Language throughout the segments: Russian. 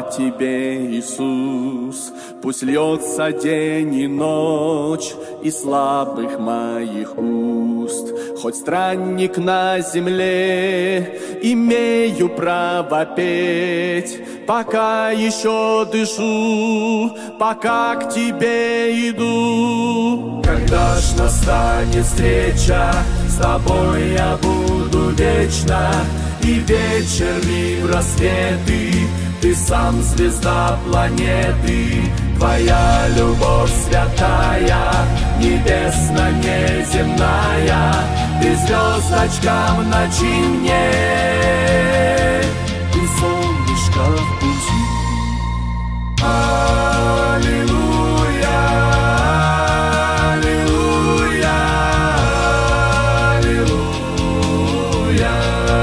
Хвала Тебе, Иисус, пусть льется день и ночь из слабых моих уст. Хоть странник на земле, имею право петь, пока еще дышу, пока к Тебе иду. Когда ж настанет встреча, с Тобой я буду вечно, и вечер, и в рассветы, Ты сам звезда планеты. Твоя любовь святая, небесно-неземная, Ты звездочка в ночи мне, Ты солнышко в пути. Аллилуйя, аллилуйя, аллилуйя.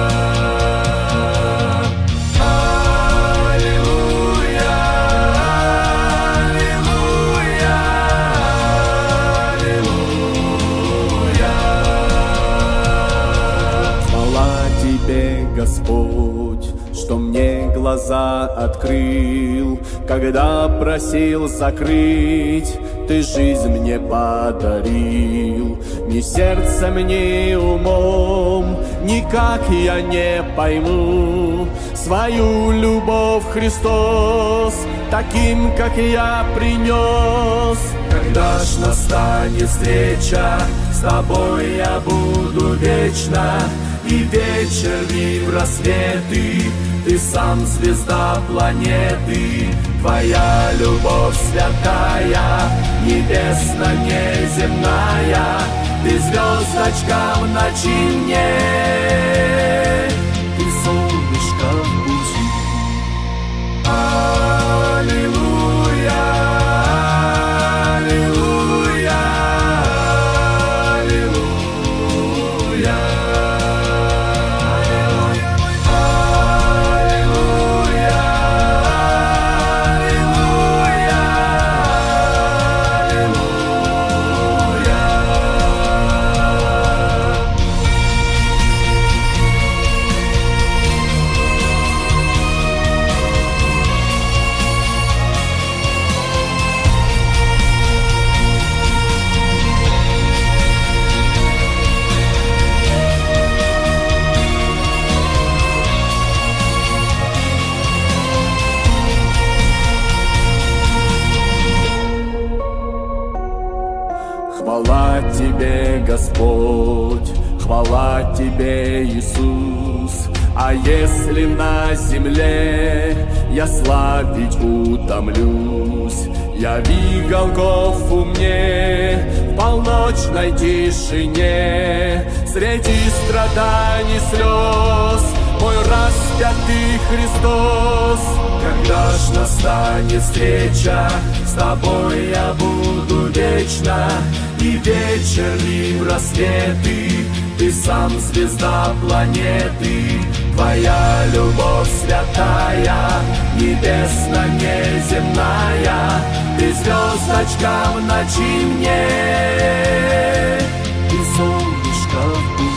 Господь, что мне глаза открыл, когда просил закрыть, Ты жизнь мне подарил. Ни сердцем, ни умом, никак я не пойму свою любовь, Христос, таким, как я, принес. Когда ж настанет встреча, с Тобой я буду вечно, и вечер, и в рассветы, Ты сам звезда планеты. Твоя любовь святая, небесно-неземная, Ты звездочка в ночи мне, Ты солнышко в пути. Аллилуйя, аллилуйя, аллилуйя. Хвала Тебе, Господь, хвала Тебе, Иисус. А если на земле я славить утомлюсь, яви Голгофу мне в полночной тишине, среди страданий, слез, мой распятый Христос. Когда ж настанет встреча, с Тобой я буду вечно, и вечер, и в рассветы, Ты сам звезда планеты. Твоя любовь святая, небесно-неземная, Ты звездочка в ночи мне, Ты солнышко в пути.